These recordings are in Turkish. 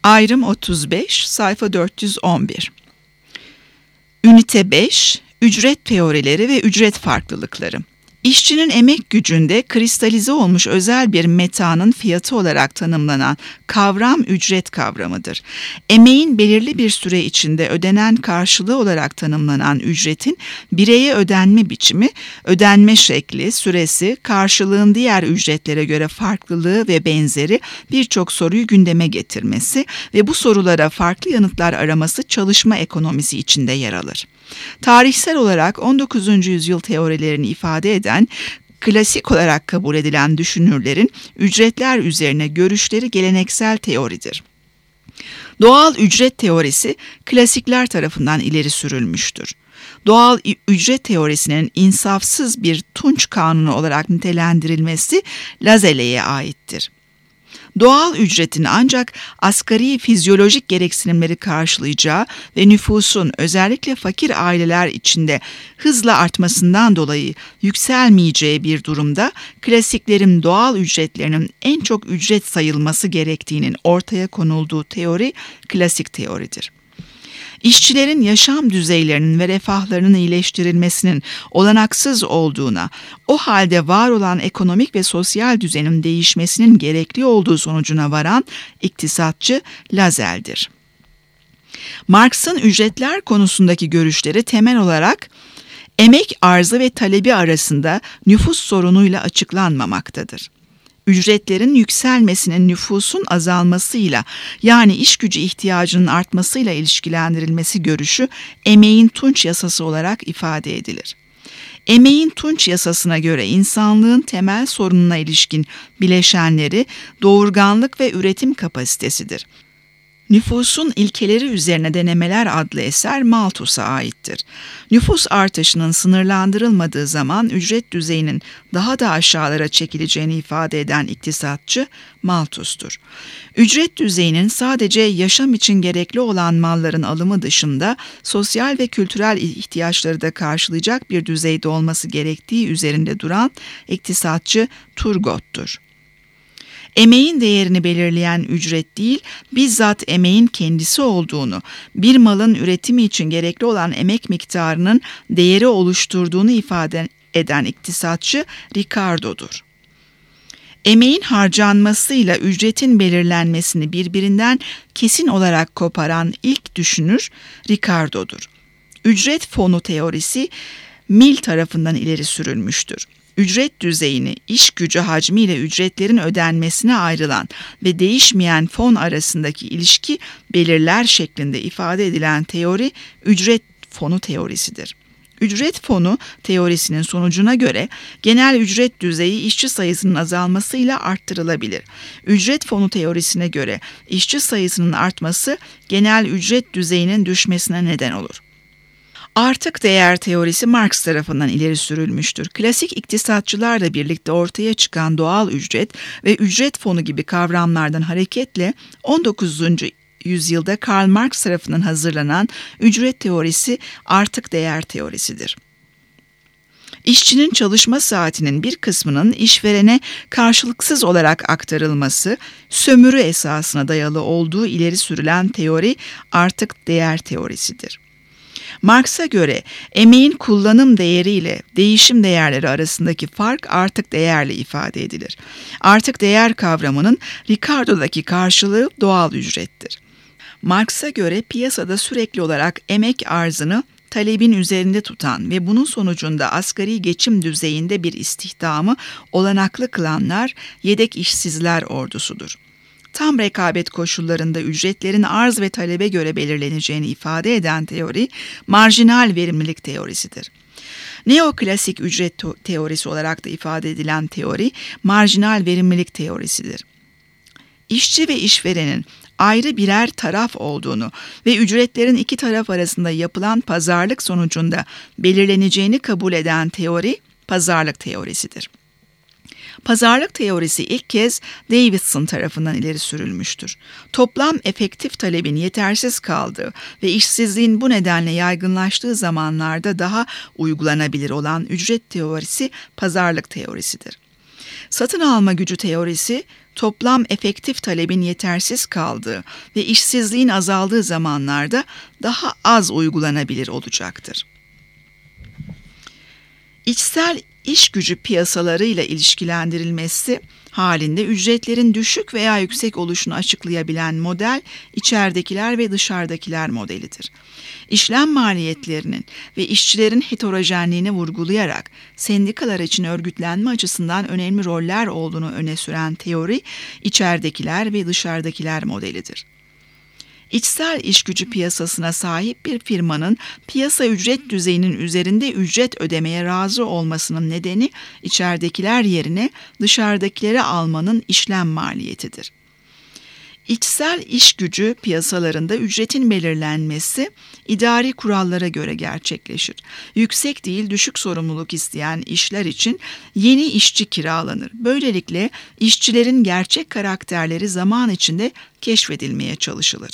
Ayrım 35, sayfa 411. Ünite 5, ücret teorileri ve ücret farklılıkları. İşçinin emek gücünde kristalize olmuş özel bir metanın fiyatı olarak tanımlanan kavram ücret kavramıdır. Emeğin belirli bir süre içinde ödenen karşılığı olarak tanımlanan ücretin bireye ödenme biçimi, ödenme şekli, süresi, karşılığın diğer ücretlere göre farklılığı ve benzeri birçok soruyu gündeme getirmesi ve bu sorulara farklı yanıtlar araması çalışma ekonomisi içinde yer alır. Tarihsel olarak 19. yüzyıl teorilerini ifade eden, klasik olarak kabul edilen düşünürlerin ücretler üzerine görüşleri geleneksel teoridir. Doğal ücret teorisi klasikler tarafından ileri sürülmüştür. Doğal ücret teorisinin insafsız bir tunç kanunu olarak nitelendirilmesi Lazelle'ye aittir. Doğal ücretin ancak asgari fizyolojik gereksinimleri karşılayacağı ve nüfusun özellikle fakir aileler içinde hızla artmasından dolayı yükselmeyeceği bir durumda klasiklerin doğal ücretlerinin en çok ücret sayılması gerektiğinin ortaya konulduğu teori klasik teoridir. İşçilerin yaşam düzeylerinin ve refahlarının iyileştirilmesinin olanaksız olduğuna, o halde var olan ekonomik ve sosyal düzenin değişmesinin gerekli olduğu sonucuna varan iktisatçı Lasselle'dir. Marx'ın ücretler konusundaki görüşleri temel olarak emek arzı ve talebi arasında nüfus sorunuyla açıklanmamaktadır. Ücretlerin yükselmesinin nüfusun azalmasıyla, yani iş gücü ihtiyacının artmasıyla ilişkilendirilmesi görüşü emeğin tunç yasası olarak ifade edilir. Emeğin tunç yasasına göre insanlığın temel sorununa ilişkin bileşenleri doğurganlık ve üretim kapasitesidir. Nüfusun ilkeleri üzerine denemeler adlı eser Malthus'a aittir. Nüfus artışının sınırlandırılmadığı zaman ücret düzeyinin daha da aşağılara çekileceğini ifade eden iktisatçı Malthus'tur. Ücret düzeyinin sadece yaşam için gerekli olan malların alımı dışında sosyal ve kültürel ihtiyaçları da karşılayacak bir düzeyde olması gerektiği üzerinde duran iktisatçı Turgot'tur. Emeğin değerini belirleyen ücret değil, bizzat emeğin kendisi olduğunu, bir malın üretimi için gerekli olan emek miktarının değeri oluşturduğunu ifade eden iktisatçı Ricardo'dur. Emeğin harcanmasıyla ücretin belirlenmesini birbirinden kesin olarak koparan ilk düşünür Ricardo'dur. Ücret fonu teorisi Mill tarafından ileri sürülmüştür. Ücret düzeyini iş gücü hacmiyle ücretlerin ödenmesine ayrılan ve değişmeyen fon arasındaki ilişki belirler şeklinde ifade edilen teori ücret fonu teorisidir. Ücret fonu teorisinin sonucuna göre genel ücret düzeyi işçi sayısının azalmasıyla arttırılabilir. Ücret fonu teorisine göre işçi sayısının artması genel ücret düzeyinin düşmesine neden olur. Artık değer teorisi Marx tarafından ileri sürülmüştür. Klasik iktisatçılarla birlikte ortaya çıkan doğal ücret ve ücret fonu gibi kavramlardan hareketle 19. yüzyılda Karl Marx tarafından hazırlanan ücret teorisi artık değer teorisidir. İşçinin çalışma saatinin bir kısmının işverene karşılıksız olarak aktarılması, sömürü esasına dayalı olduğu ileri sürülen teori artık değer teorisidir. Marx'a göre emeğin kullanım değeri ile değişim değerleri arasındaki fark artık değerle ifade edilir. Artık değer kavramının Ricardo'daki karşılığı doğal ücrettir. Marx'a göre piyasada sürekli olarak emek arzını talebin üzerinde tutan ve bunun sonucunda asgari geçim düzeyinde bir istihdamı olanaklı kılanlar yedek işsizler ordusudur. Tam rekabet koşullarında ücretlerin arz ve talebe göre belirleneceğini ifade eden teori, marjinal verimlilik teorisidir. Neoklasik ücret teorisi olarak da ifade edilen teori, marjinal verimlilik teorisidir. İşçi ve işverenin ayrı birer taraf olduğunu ve ücretlerin iki taraf arasında yapılan pazarlık sonucunda belirleneceğini kabul eden teori, pazarlık teorisidir. Pazarlık teorisi ilk kez Davidson tarafından ileri sürülmüştür. Toplam efektif talebin yetersiz kaldığı ve işsizliğin bu nedenle yaygınlaştığı zamanlarda daha uygulanabilir olan ücret teorisi pazarlık teorisidir. Satın alma gücü teorisi, toplam efektif talebin yetersiz kaldığı ve işsizliğin azaldığı zamanlarda daha az uygulanabilir olacaktır. İçsel iş gücü piyasalarıyla ilişkilendirilmesi halinde ücretlerin düşük veya yüksek oluşunu açıklayabilen model içeridekiler ve dışarıdakiler modelidir. İşlem maliyetlerinin ve işçilerin heterojenliğini vurgulayarak sendikalar için örgütlenme açısından önemli roller olduğunu öne süren teori içeridekiler ve dışarıdakiler modelidir. İçsel iş gücü piyasasına sahip bir firmanın piyasa ücret düzeyinin üzerinde ücret ödemeye razı olmasının nedeni içeridekiler yerine dışarıdakileri almanın işlem maliyetidir. İçsel iş gücü piyasalarında ücretin belirlenmesi idari kurallara göre gerçekleşir. Yüksek değil düşük sorumluluk isteyen işler için yeni işçi kiralanır. Böylelikle işçilerin gerçek karakterleri zaman içinde keşfedilmeye çalışılır.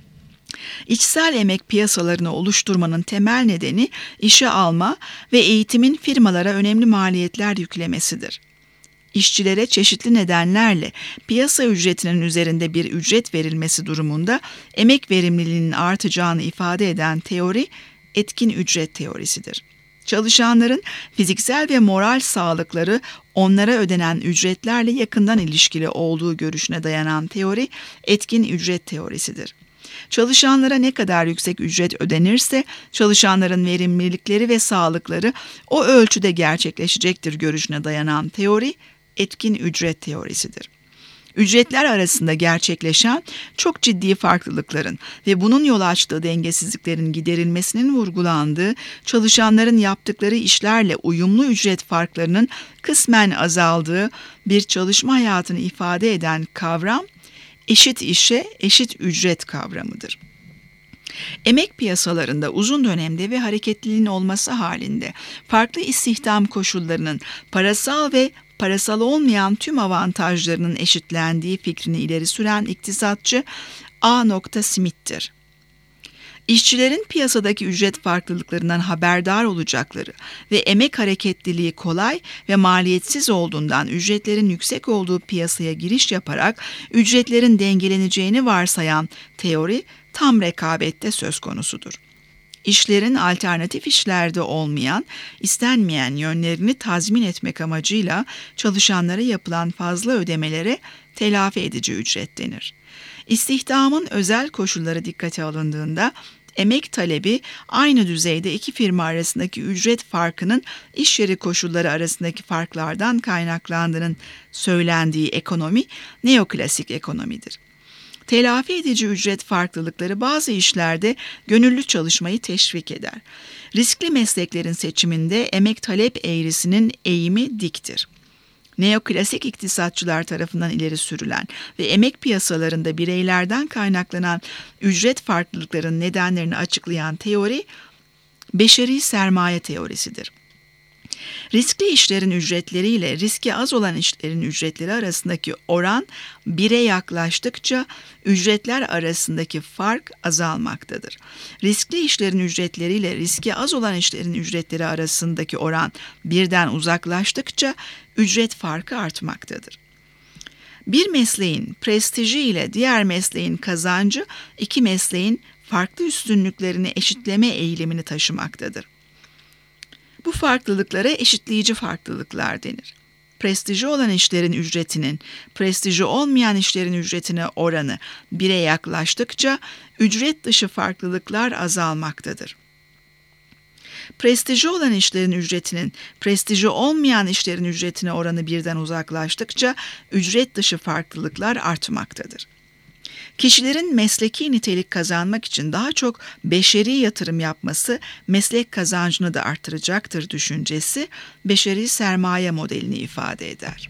İçsel emek piyasalarını oluşturmanın temel nedeni işe alma ve eğitimin firmalara önemli maliyetler yüklemesidir. İşçilere çeşitli nedenlerle piyasa ücretinin üzerinde bir ücret verilmesi durumunda emek verimliliğinin artacağını ifade eden teori etkin ücret teorisidir. Çalışanların fiziksel ve moral sağlıkları onlara ödenen ücretlerle yakından ilişkili olduğu görüşüne dayanan teori etkin ücret teorisidir. Çalışanlara ne kadar yüksek ücret ödenirse çalışanların verimlilikleri ve sağlıkları o ölçüde gerçekleşecektir görüşüne dayanan teori etkin ücret teorisidir. Ücretler arasında gerçekleşen çok ciddi farklılıkların ve bunun yol açtığı dengesizliklerin giderilmesinin vurgulandığı, çalışanların yaptıkları işlerle uyumlu ücret farklarının kısmen azaldığı bir çalışma hayatını ifade eden kavram, eşit işe eşit ücret kavramıdır. Emek piyasalarında uzun dönemde ve hareketliliğin olması halinde farklı istihdam koşullarının parasal ve parasal olmayan tüm avantajlarının eşitlendiği fikrini ileri süren iktisatçı A. Smith'tir. İşçilerin piyasadaki ücret farklılıklarından haberdar olacakları ve emek hareketliliği kolay ve maliyetsiz olduğundan ücretlerin yüksek olduğu piyasaya giriş yaparak ücretlerin dengeleneceğini varsayan teori tam rekabette söz konusudur. İşlerin alternatif işlerde olmayan, istenmeyen yönlerini tazmin etmek amacıyla çalışanlara yapılan fazla ödemelere telafi edici ücret denir. İstihdamın özel koşulları dikkate alındığında emek talebi aynı düzeyde iki firma arasındaki ücret farkının iş yeri koşulları arasındaki farklardan kaynaklandığının söylendiği ekonomi neoklasik ekonomidir. Telafi edici ücret farklılıkları bazı işlerde gönüllü çalışmayı teşvik eder. Riskli mesleklerin seçiminde emek talep eğrisinin eğimi diktir. Neoklasik iktisatçılar tarafından ileri sürülen ve emek piyasalarında bireylerden kaynaklanan ücret farklılıklarının nedenlerini açıklayan teori, beşeri sermaye teorisidir. Riskli işlerin ücretleriyle riski az olan işlerin ücretleri arasındaki oran 1'e yaklaştıkça ücretler arasındaki fark azalmaktadır. Riskli işlerin ücretleriyle riski az olan işlerin ücretleri arasındaki oran 1'den uzaklaştıkça ücret farkı artmaktadır. Bir mesleğin prestiji ile diğer mesleğin kazancı iki mesleğin farklı üstünlüklerini eşitleme eğilimini taşımaktadır. Bu farklılıklara eşitleyici farklılıklar denir. Prestiji olan işlerin ücretinin, prestiji olmayan işlerin ücretine oranı 1'e yaklaştıkça ücret dışı farklılıklar azalmaktadır. Prestiji olan işlerin ücretinin, prestiji olmayan işlerin ücretine oranı 1'den uzaklaştıkça ücret dışı farklılıklar artmaktadır. Kişilerin mesleki nitelik kazanmak için daha çok beşeri yatırım yapması meslek kazancını da artıracaktır düşüncesi beşeri sermaye modelini ifade eder.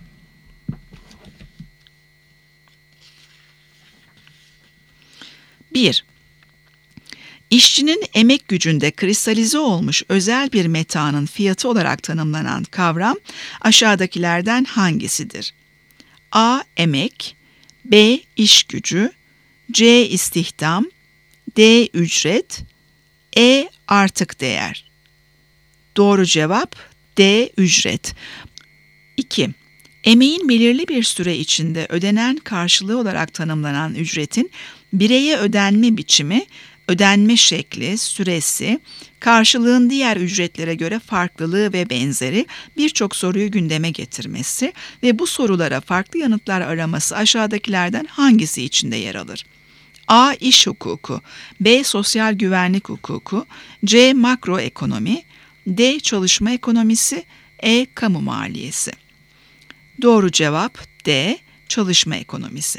Bir, İşçinin emek gücünde kristalize olmuş özel bir metanın fiyatı olarak tanımlanan kavram aşağıdakilerden hangisidir? A. Emek, B. İş gücü, C. İstihdam, D. Ücret, E. Artık değer. Doğru cevap D. Ücret. 2. Emeğin belirli bir süre içinde ödenen karşılığı olarak tanımlanan ücretin bireye ödenme biçimi, ödenme şekli, süresi, karşılığın diğer ücretlere göre farklılığı ve benzeri birçok soruyu gündeme getirmesi ve bu sorulara farklı yanıtlar araması aşağıdakilerden hangisi içinde yer alır? A. İş hukuku, B. Sosyal güvenlik hukuku, C. Makroekonomi, D. Çalışma ekonomisi, E. Kamu maliyesi. Doğru cevap D. Çalışma ekonomisi.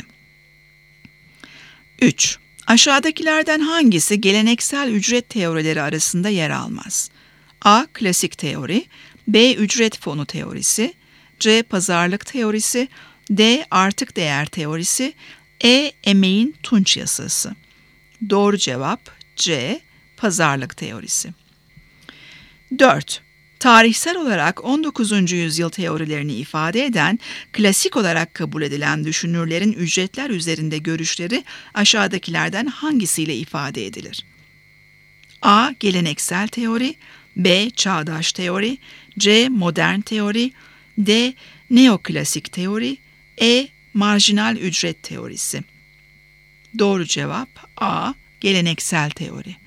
3. Aşağıdakilerden hangisi geleneksel ücret teorileri arasında yer almaz? A. Klasik teori, B. Ücret fonu teorisi, C. Pazarlık teorisi, D. Artık değer teorisi, E. Emeğin tunç yasası. Doğru cevap C. Pazarlık teorisi. 4. Tarihsel olarak 19. yüzyıl teorilerini ifade eden, klasik olarak kabul edilen düşünürlerin ücretler üzerinde görüşleri aşağıdakilerden hangisiyle ifade edilir? A. Geleneksel teori, B. Çağdaş teori, C. Modern teori, D. Neoklasik teori, E. Marjinal ücret teorisi. Doğru cevap A. Geleneksel teori.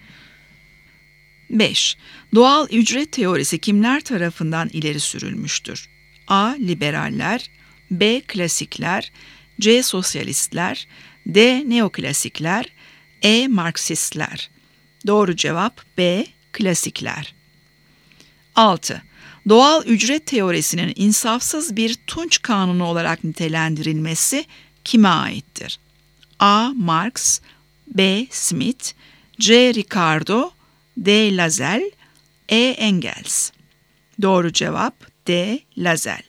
5. Doğal ücret teorisi kimler tarafından ileri sürülmüştür? A. Liberaller, B. Klasikler, C. Sosyalistler, D. Neoklasikler, E. Marksistler. Doğru cevap B. Klasikler. 6. Doğal ücret teorisinin insafsız bir tunç kanunu olarak nitelendirilmesi kime aittir? A. Marx, B. Smith, C. Ricardo, D. Lassalle, E. Engels. Doğru cevap D. Lassalle.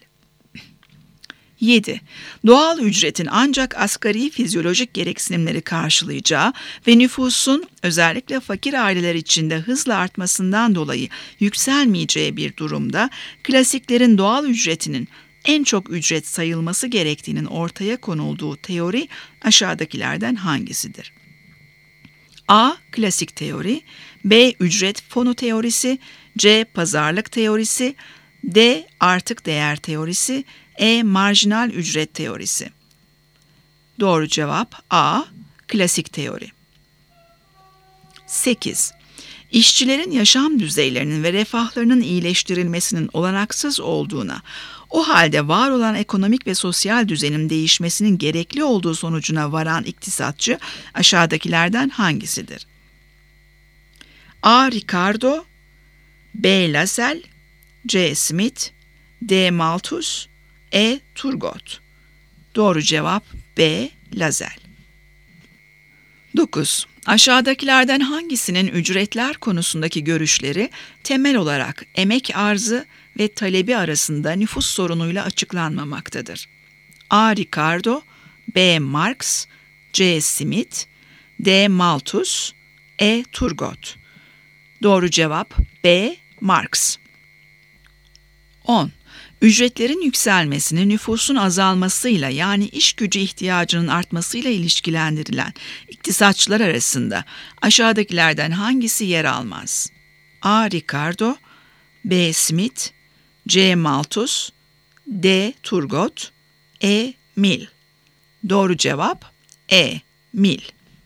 7. Doğal ücretin ancak asgari fizyolojik gereksinimleri karşılayacağı ve nüfusun özellikle fakir aileler içinde hızla artmasından dolayı yükselmeyeceği bir durumda klasiklerin doğal ücretinin en çok ücret sayılması gerektiğinin ortaya konulduğu teori aşağıdakilerden hangisidir? A. Klasik teori, B. Ücret fonu teorisi, C. Pazarlık teorisi, D. Artık değer teorisi, E. Marjinal ücret teorisi. Doğru cevap A. Klasik teori. 8. İşçilerin yaşam düzeylerinin ve refahlarının iyileştirilmesinin olanaksız olduğuna, o halde var olan ekonomik ve sosyal düzenin değişmesinin gerekli olduğu sonucuna varan iktisatçı aşağıdakilerden hangisidir? A. Ricardo, B. Lassalle, C. Smith, D. Malthus, E. Turgot. Doğru cevap B. Lassalle. 9. Aşağıdakilerden hangisinin ücretler konusundaki görüşleri temel olarak emek arzı ve talebi arasında nüfus sorunuyla açıklanmamaktadır? A. Ricardo, B. Marx, C. Smith, D. Malthus, E. Turgot. Doğru cevap B. Marx. 10. Ücretlerin yükselmesini nüfusun azalmasıyla yani iş gücü ihtiyacının artmasıyla ilişkilendirilen iktisatçılar arasında aşağıdakilerden hangisi yer almaz? A. Ricardo, B. Smith, C. Malthus, D. Turgot, E. Mill. Doğru cevap E. Mill.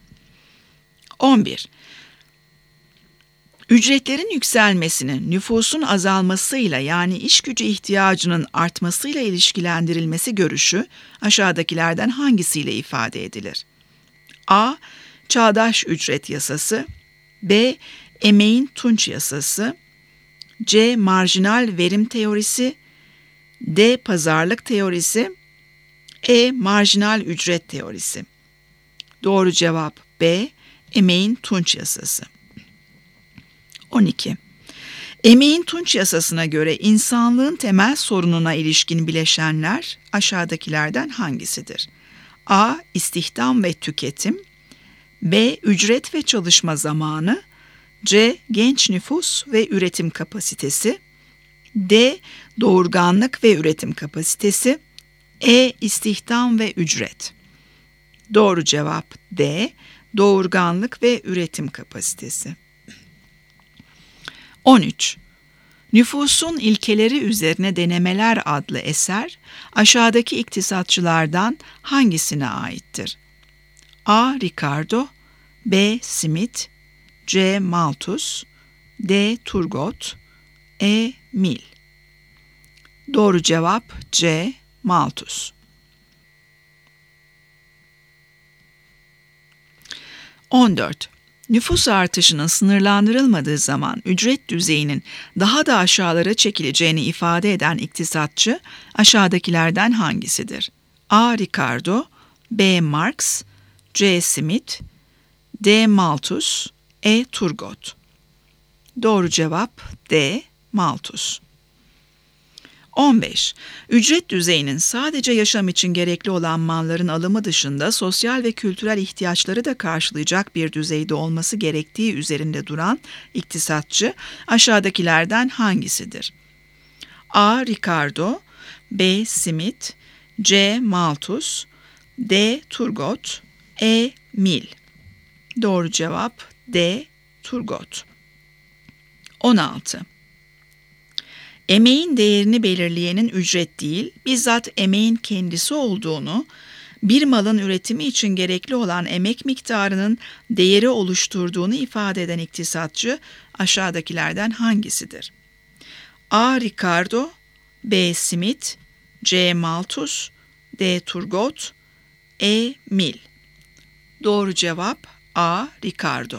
11. Ücretlerin yükselmesinin nüfusun azalmasıyla yani iş gücü ihtiyacının artmasıyla ilişkilendirilmesi görüşü aşağıdakilerden hangisiyle ifade edilir? A. Çağdaş ücret yasası, B. Emeğin tunç yasası, C. Marjinal verim teorisi, D. Pazarlık teorisi, E. Marjinal ücret teorisi. Doğru cevap B. Emeğin tunç yasası. 12. Emeğin tunç yasasına göre insanlığın temel sorununa ilişkin bileşenler aşağıdakilerden hangisidir? A. İstihdam ve tüketim, B. Ücret ve çalışma zamanı, C. Genç nüfus ve üretim kapasitesi, D. Doğurganlık ve üretim kapasitesi, E. İstihdam ve ücret. Doğru cevap D. Doğurganlık ve üretim kapasitesi. 13. Nüfusun İlkeleri Üzerine Denemeler adlı eser aşağıdaki iktisatçılardan hangisine aittir? A. Ricardo, B. Smith, C. Malthus, D. Turgot, E. Mill. Doğru cevap C. Malthus. 14. Nüfus artışının sınırlandırılmadığı zaman ücret düzeyinin daha da aşağılara çekileceğini ifade eden iktisatçı aşağıdakilerden hangisidir? A. Ricardo, B. Marx, C. Smith, D. Malthus, E. Turgot. Doğru cevap D. Malthus. 15. Ücret düzeyinin sadece yaşam için gerekli olan malların alımı dışında sosyal ve kültürel ihtiyaçları da karşılayacak bir düzeyde olması gerektiği üzerinde duran iktisatçı aşağıdakilerden hangisidir? A. Ricardo, B. Smith, C. Malthus, D. Turgot, E. Mill. Doğru cevap D. Turgot. 16. Emeğin değerini belirleyenin ücret değil, bizzat emeğin kendisi olduğunu, bir malın üretimi için gerekli olan emek miktarının değeri oluşturduğunu ifade eden iktisatçı aşağıdakilerden hangisidir? A. Ricardo, B. Smith, C. Malthus, D. Turgot, E. Mill. Doğru cevap A. Ricardo.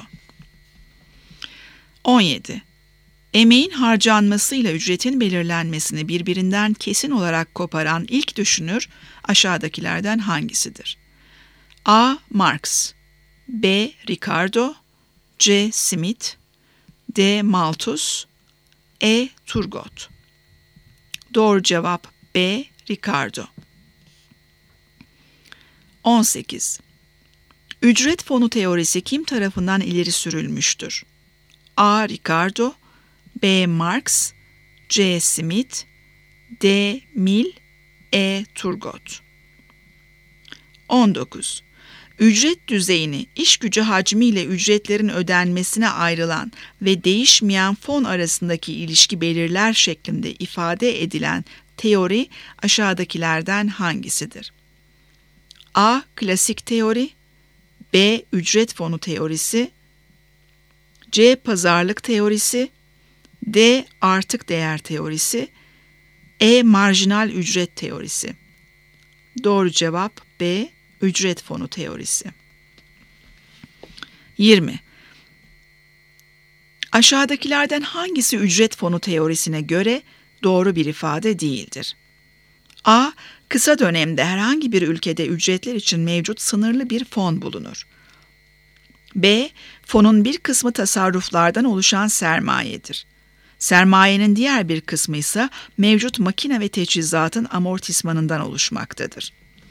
17. Emeğin harcanmasıyla ücretin belirlenmesini birbirinden kesin olarak koparan ilk düşünür aşağıdakilerden hangisidir? A. Marx, B. Ricardo, C. Smith, D. Malthus, E. Turgot. Doğru cevap B. Ricardo. 18. Ücret fonu teorisi kim tarafından ileri sürülmüştür? A. Ricardo, B. Marx, C. Smith, D. Mill, E. Turgot. 19. Ücret düzeyini iş gücü hacmiyle ücretlerin ödenmesine ayrılan ve değişmeyen fon arasındaki ilişki belirler şeklinde ifade edilen teori aşağıdakilerden hangisidir? A. Klasik teori, B. Ücret fonu teorisi, C. Pazarlık teorisi, D. Artık değer teorisi, E. Marjinal ücret teorisi. Doğru cevap B. Ücret fonu teorisi. 20. Aşağıdakilerden hangisi ücret fonu teorisine göre doğru bir ifade değildir? A. Kısa dönemde herhangi bir ülkede ücretler için mevcut sınırlı bir fon bulunur. B. Fonun bir kısmı tasarruflardan oluşan sermayedir. Sermayenin diğer bir kısmı ise mevcut makine ve teçhizatın amortismanından oluşmaktadır.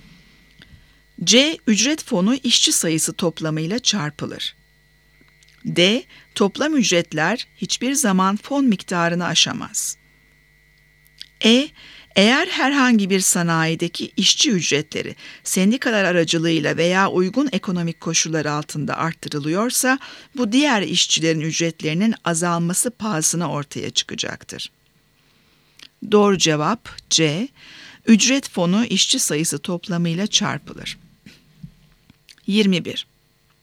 C. Ücret fonu işçi sayısı toplamıyla çarpılır. D. Toplam ücretler hiçbir zaman fon miktarını aşamaz. E. Eğer herhangi bir sanayideki işçi ücretleri sendikalar aracılığıyla veya uygun ekonomik koşullar altında arttırılıyorsa, bu diğer işçilerin ücretlerinin azalması pahasına ortaya çıkacaktır. Doğru cevap C. Ücret fonu işçi sayısı toplamıyla çarpılır. 21.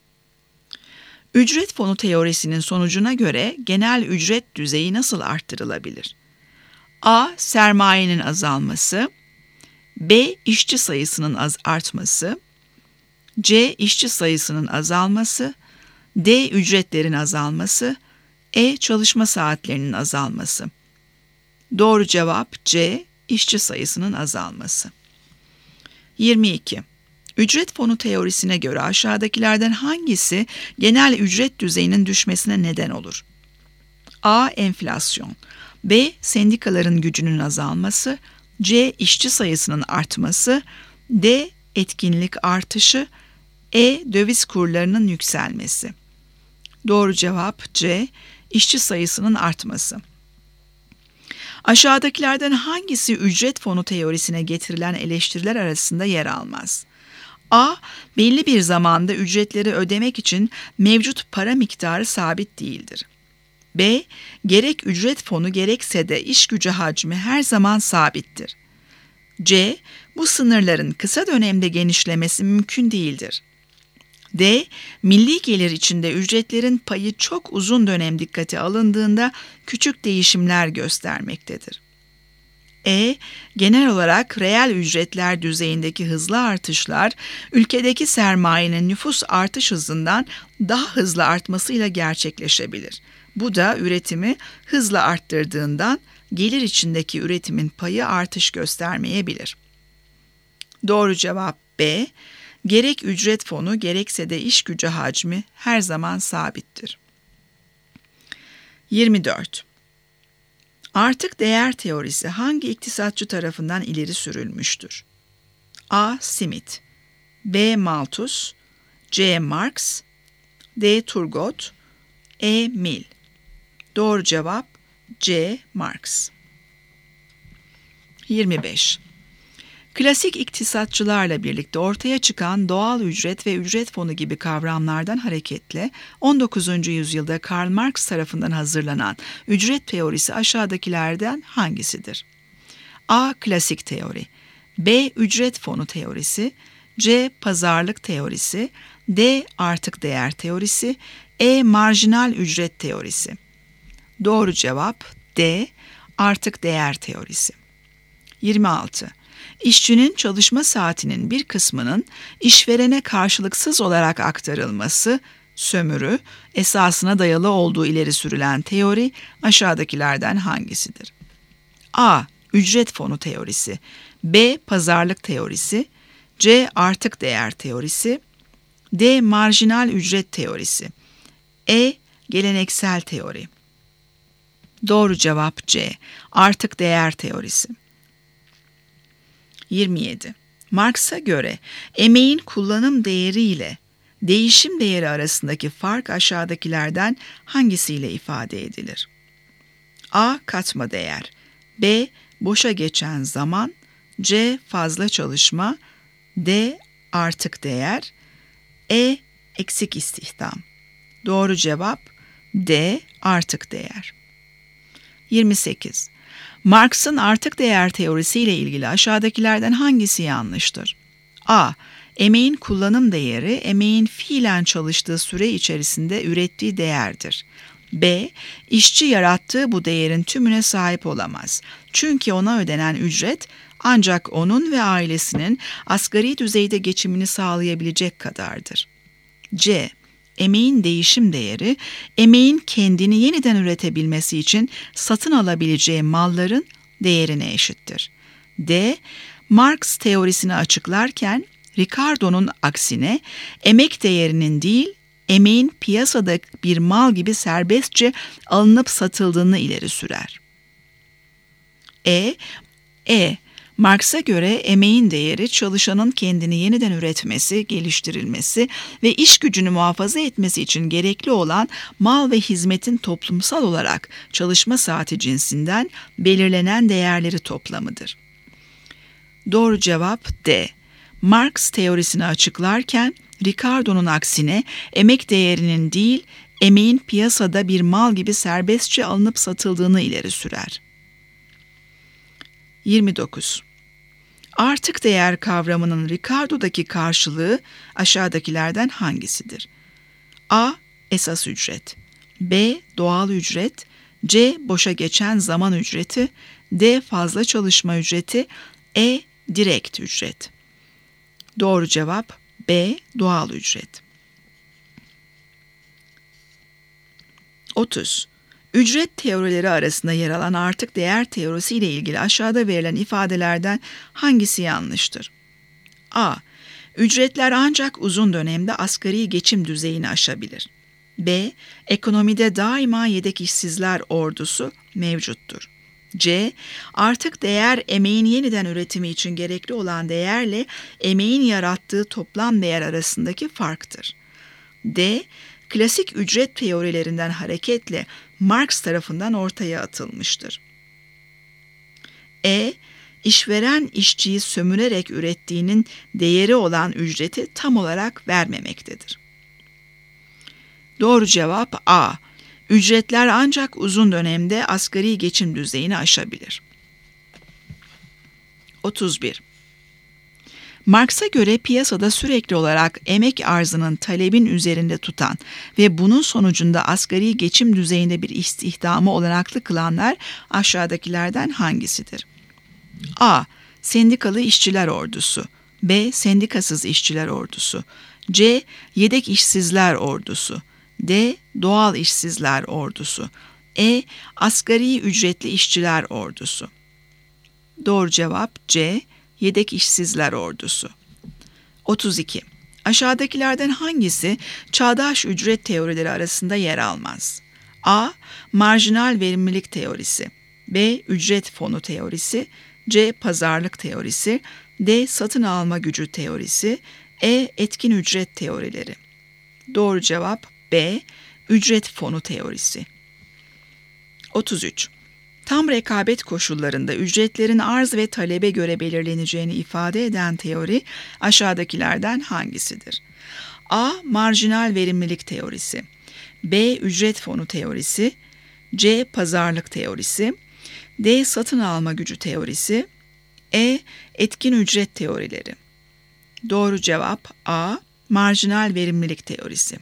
Ücret fonu teorisinin sonucuna göre genel ücret düzeyi nasıl arttırılabilir? A. Sermayenin azalması, B. İşçi sayısının artması, C. İşçi sayısının azalması, D. Ücretlerin azalması, E. Çalışma saatlerinin azalması. Doğru cevap C. İşçi sayısının azalması. 22. Ücret fonu teorisine göre aşağıdakilerden hangisi genel ücret düzeyinin düşmesine neden olur? A. Enflasyon, B. Sendikaların gücünün azalması, C. İşçi sayısının artması, D. Etkinlik artışı, E. Döviz kurlarının yükselmesi. Doğru cevap C. İşçi sayısının artması. Aşağıdakilerden hangisi ücret fonu teorisine getirilen eleştiriler arasında yer almaz? A. Belli bir zamanda ücretleri ödemek için mevcut para miktarı sabit değildir. B. Gerek ücret fonu gerekse de iş gücü hacmi her zaman sabittir. C. Bu sınırların kısa dönemde genişlemesi mümkün değildir. D. Milli gelir içinde ücretlerin payı çok uzun dönem dikkate alındığında küçük değişimler göstermektedir. E. Genel olarak reel ücretler düzeyindeki hızlı artışlar, ülkedeki sermayenin nüfus artış hızından daha hızlı artmasıyla gerçekleşebilir. Bu da üretimi hızla arttırdığından gelir içindeki üretimin payı artış göstermeyebilir. Doğru cevap B. Gerek ücret fonu gerekse de iş gücü hacmi her zaman sabittir. 24. Artık değer teorisi hangi iktisatçı tarafından ileri sürülmüştür? A. Smith, B. Malthus, C. Marx, D. Turgot, E. Mill. Doğru cevap C. Marx. 25. Klasik iktisatçılarla birlikte ortaya çıkan doğal ücret ve ücret fonu gibi kavramlardan hareketle 19. yüzyılda Karl Marx tarafından hazırlanan ücret teorisi aşağıdakilerden hangisidir? A. Klasik teori, B. Ücret fonu teorisi, C. Pazarlık teorisi, D. Artık değer teorisi, E. Marjinal ücret teorisi. Doğru cevap D. Artık değer teorisi. 26. İşçinin çalışma saatinin bir kısmının işverene karşılıksız olarak aktarılması, sömürü, esasına dayalı olduğu ileri sürülen teori aşağıdakilerden hangisidir? A. Ücret fonu teorisi, B. Pazarlık teorisi, C. Artık değer teorisi, D. Marjinal ücret teorisi, E. Geleneksel teori. Doğru cevap C. Artık değer teorisi. 27. Marx'a göre emeğin kullanım değeri ile değişim değeri arasındaki fark aşağıdakilerden hangisiyle ifade edilir? A. Katma değer, B. Boşa geçen zaman, C. Fazla çalışma, D. Artık değer, E. Eksik istihdam. Doğru cevap D. Artık değer. 28. Marx'ın artık değer teorisiyle ilgili aşağıdakilerden hangisi yanlıştır? A. Emeğin kullanım değeri, emeğin fiilen çalıştığı süre içerisinde ürettiği değerdir. B. İşçi yarattığı bu değerin tümüne sahip olamaz. Çünkü ona ödenen ücret ancak onun ve ailesinin asgari düzeyde geçimini sağlayabilecek kadardır. C. Emeğin değişim değeri, emeğin kendini yeniden üretebilmesi için satın alabileceği malların değerine eşittir. D. Marx teorisini açıklarken Ricardo'nun aksine emek değerinin değil, emeğin piyasada bir mal gibi serbestçe alınıp satıldığını ileri sürer. Marx'a göre emeğin değeri çalışanın kendini yeniden üretmesi, geliştirilmesi ve iş gücünü muhafaza etmesi için gerekli olan mal ve hizmetin toplumsal olarak çalışma saati cinsinden belirlenen değerleri toplamıdır. Doğru cevap D. Marx teorisini açıklarken Ricardo'nun aksine emek değerinin değil, emeğin piyasada bir mal gibi serbestçe alınıp satıldığını ileri sürer. 29. Artık değer kavramının Ricardo'daki karşılığı aşağıdakilerden hangisidir? A. Esas ücret, B. Doğal ücret, C. Boşa geçen zaman ücreti, D. Fazla çalışma ücreti, E. Direkt ücret. Doğru cevap B. Doğal ücret. 30. Ücret teorileri arasında yer alan artık değer teorisi ile ilgili aşağıda verilen ifadelerden hangisi yanlıştır? A. Ücretler ancak uzun dönemde asgari geçim düzeyini aşabilir. B. Ekonomide daima yedek işsizler ordusu mevcuttur. C. Artık değer emeğin yeniden üretimi için gerekli olan değerle emeğin yarattığı toplam değer arasındaki farktır. D. Klasik ücret teorilerinden hareketle Marx tarafından ortaya atılmıştır. E. İşveren işçiyi sömürerek ürettiğinin değeri olan ücreti tam olarak vermemektedir. Doğru cevap A. Ücretler ancak uzun dönemde asgari geçim düzeyini aşabilir. 31. Marx'a göre piyasada sürekli olarak emek arzının talebin üzerinde tutan ve bunun sonucunda asgari geçim düzeyinde bir istihdamı olanaklı kılanlar aşağıdakilerden hangisidir? A. Sendikalı işçiler ordusu. B. Sendikasız işçiler ordusu. C. Yedek işsizler ordusu. D. Doğal işsizler ordusu. E. Asgari ücretli işçiler ordusu. Doğru cevap C. Yedek işsizler ordusu. 32. Aşağıdakilerden hangisi çağdaş ücret teorileri arasında yer almaz? A. Marjinal verimlilik teorisi. B. Ücret fonu teorisi. C. Pazarlık teorisi. D. Satın alma gücü teorisi. E. Etkin ücret teorileri. Doğru cevap B. Ücret fonu teorisi. 33. Tam rekabet koşullarında ücretlerin arz ve talebe göre belirleneceğini ifade eden teori aşağıdakilerden hangisidir? A. Marjinal verimlilik teorisi. B. Ücret fonu teorisi. C. Pazarlık teorisi. D. Satın alma gücü teorisi. E. Etkin ücret teorileri. Doğru cevap A. Marjinal verimlilik teorisi.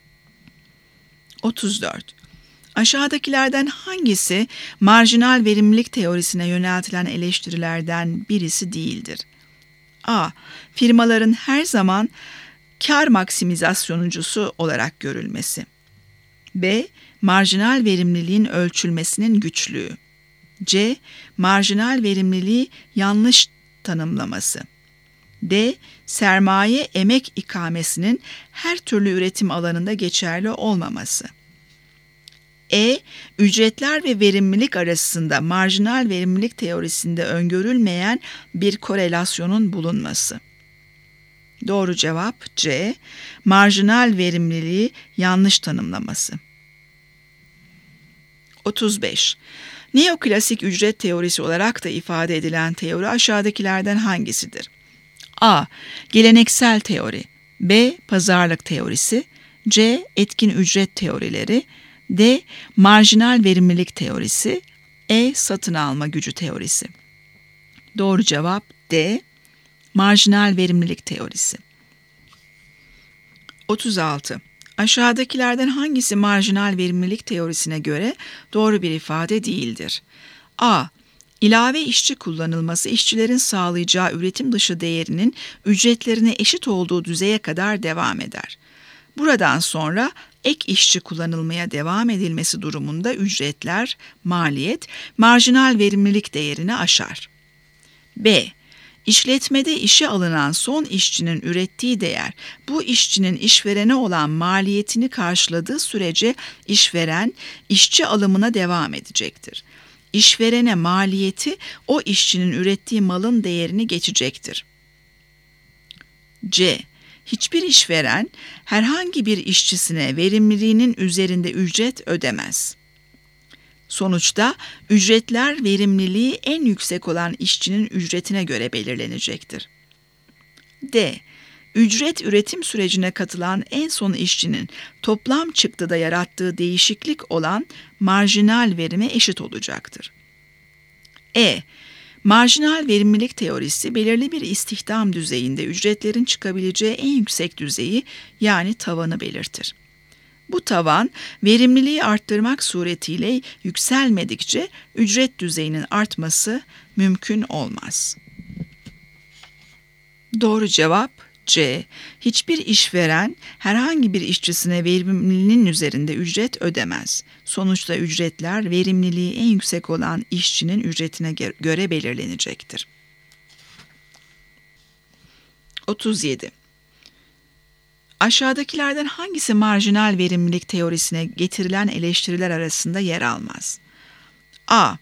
34. Aşağıdakilerden hangisi marjinal verimlilik teorisine yöneltilen eleştirilerden birisi değildir? A. Firmaların her zaman kar maksimizasyoncusu olarak görülmesi. B. Marjinal verimliliğin ölçülmesinin güçlüğü. C. Marjinal verimliliği yanlış tanımlaması. D. Sermaye emek ikamesinin her türlü üretim alanında geçerli olmaması. E. Ücretler ve verimlilik arasında marjinal verimlilik teorisinde öngörülmeyen bir korelasyonun bulunması. Doğru cevap C. Marjinal verimliliği yanlış tanımlaması. 35. Neoklasik ücret teorisi olarak da ifade edilen teori aşağıdakilerden hangisidir? A. Geleneksel teori. B. Pazarlık teorisi. C. Etkin ücret teorileri. D. Marjinal verimlilik teorisi. E. Satın alma gücü teorisi. Doğru cevap D. Marjinal verimlilik teorisi. 36. Aşağıdakilerden hangisi marjinal verimlilik teorisine göre doğru bir ifade değildir? A. İlave işçi kullanılması işçilerin sağlayacağı üretim dışı değerinin ücretlerine eşit olduğu düzeye kadar devam eder. Buradan sonra ek işçi kullanılmaya devam edilmesi durumunda ücretler, maliyet, marjinal verimlilik değerini aşar. B. İşletmede işe alınan son işçinin ürettiği değer, bu işçinin işverene olan maliyetini karşıladığı sürece işveren, işçi alımına devam edecektir. İşverene maliyeti o işçinin ürettiği malın değerini geçecektir. C. Hiçbir işveren herhangi bir işçisine verimliliğinin üzerinde ücret ödemez. Sonuçta ücretler verimliliği en yüksek olan işçinin ücretine göre belirlenecektir. D. Ücret üretim sürecine katılan en son işçinin toplam çıktıda yarattığı değişiklik olan marjinal verime eşit olacaktır. E. Marjinal verimlilik teorisi belirli bir istihdam düzeyinde ücretlerin çıkabileceği en yüksek düzeyi yani tavanı belirtir. Bu tavan verimliliği arttırmak suretiyle yükselmedikçe ücret düzeyinin artması mümkün olmaz. Doğru cevap C. Hiçbir işveren herhangi bir işçisine verimliliğinin üzerinde ücret ödemez. Sonuçta ücretler verimliliği en yüksek olan işçinin ücretine göre belirlenecektir. 37. Aşağıdakilerden hangisi marjinal verimlilik teorisine getirilen eleştiriler arasında yer almaz? A.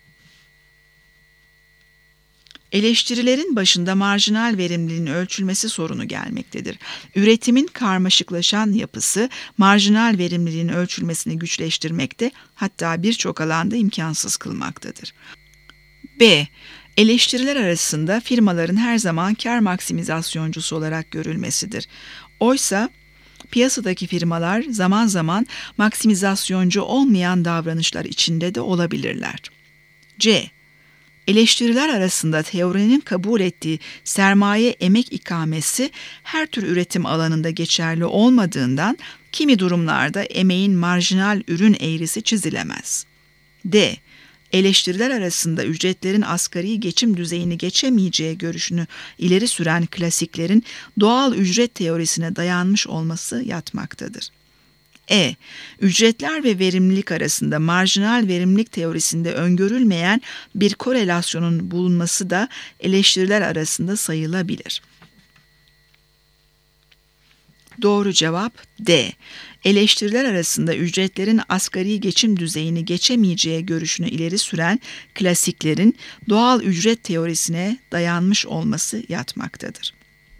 Eleştirilerin başında marjinal verimliliğin ölçülmesi sorunu gelmektedir. Üretimin karmaşıklaşan yapısı marjinal verimliliğin ölçülmesini güçleştirmekte, hatta birçok alanda imkansız kılmaktadır. B. Eleştiriler arasında firmaların her zaman kar maksimizasyoncusu olarak görülmesidir. Oysa Piyasadaki firmalar zaman zaman maksimizasyoncu olmayan davranışlar içinde de olabilirler. C. Eleştiriler arasında teorinin kabul ettiği sermaye emek ikamesi her tür üretim alanında geçerli olmadığından kimi durumlarda emeğin marjinal ürün eğrisi çizilemez. D. Eleştiriler arasında ücretlerin asgari geçim düzeyini geçemeyeceği görüşünü ileri süren klasiklerin doğal ücret teorisine dayanmış olması yatmaktadır. E. Ücretler ve verimlilik arasında marjinal verimlilik teorisinde öngörülmeyen bir korelasyonun bulunması da eleştiriler arasında sayılabilir. Doğru cevap D. Eleştiriler arasında ücretlerin asgari geçim düzeyini geçemeyeceği görüşünü ileri süren klasiklerin doğal ücret teorisine dayanmış olması yatmaktadır.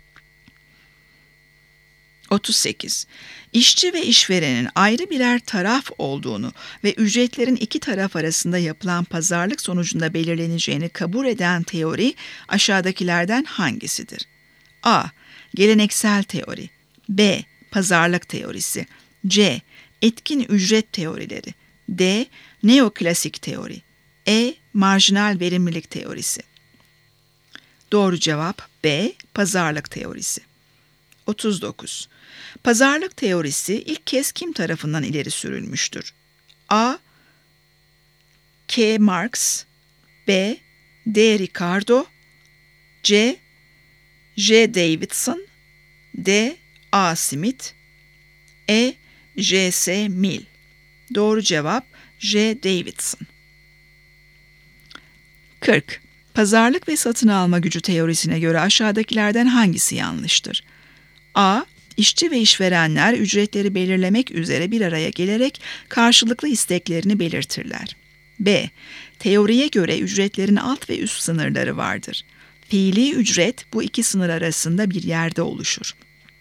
38. İşçi ve işverenin ayrı birer taraf olduğunu ve ücretlerin iki taraf arasında yapılan pazarlık sonucunda belirleneceğini kabul eden teori aşağıdakilerden hangisidir? A. Geleneksel teori. B. Pazarlık teorisi. C. Etkin ücret teorileri. D. Neoklasik teori. E. Marjinal verimlilik teorisi. Doğru cevap B. Pazarlık teorisi. 39. Pazarlık teorisi ilk kez kim tarafından ileri sürülmüştür? A. K. Marx. B. D. Ricardo. C. J. Davidson. D. A. Smith. E. J. S. Mill. Doğru cevap J. Davidson. 40. Pazarlık ve satın alma gücü teorisine göre aşağıdakilerden hangisi yanlıştır? A. İşçi ve işverenler ücretleri belirlemek üzere bir araya gelerek karşılıklı isteklerini belirtirler. B. Teoriye göre ücretlerin alt ve üst sınırları vardır. Fiili ücret bu iki sınır arasında bir yerde oluşur.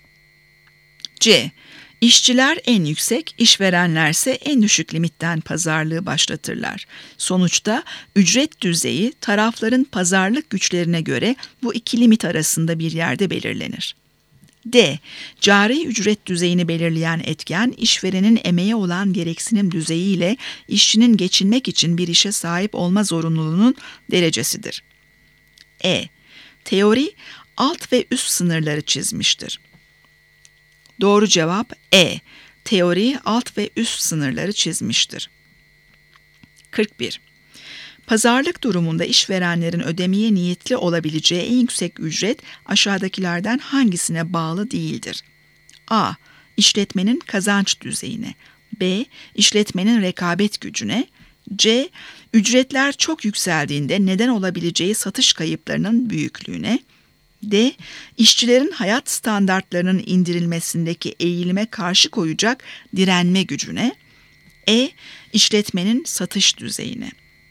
C. İşçiler en yüksek, işverenlerse en düşük limitten pazarlığı başlatırlar. Sonuçta ücret düzeyi tarafların pazarlık güçlerine göre bu iki limit arasında bir yerde belirlenir. D. Cari ücret düzeyini belirleyen etken, işverenin emeğe olan gereksinim düzeyiyle işçinin geçinmek için bir işe sahip olma zorunluluğunun derecesidir. E. Teori, alt ve üst sınırları çizmiştir. Doğru cevap E. Teori, alt ve üst sınırları çizmiştir. 41. Pazarlık durumunda işverenlerin ödemeye niyetli olabileceği en yüksek ücret aşağıdakilerden hangisine bağlı değildir? A. İşletmenin kazanç düzeyine. B. İşletmenin rekabet gücüne. C. Ücretler çok yükseldiğinde neden olabileceği satış kayıplarının büyüklüğüne. D. İşçilerin hayat standartlarının indirilmesindeki eğilime karşı koyacak direnme gücüne. E. İşletmenin satış düzeyine.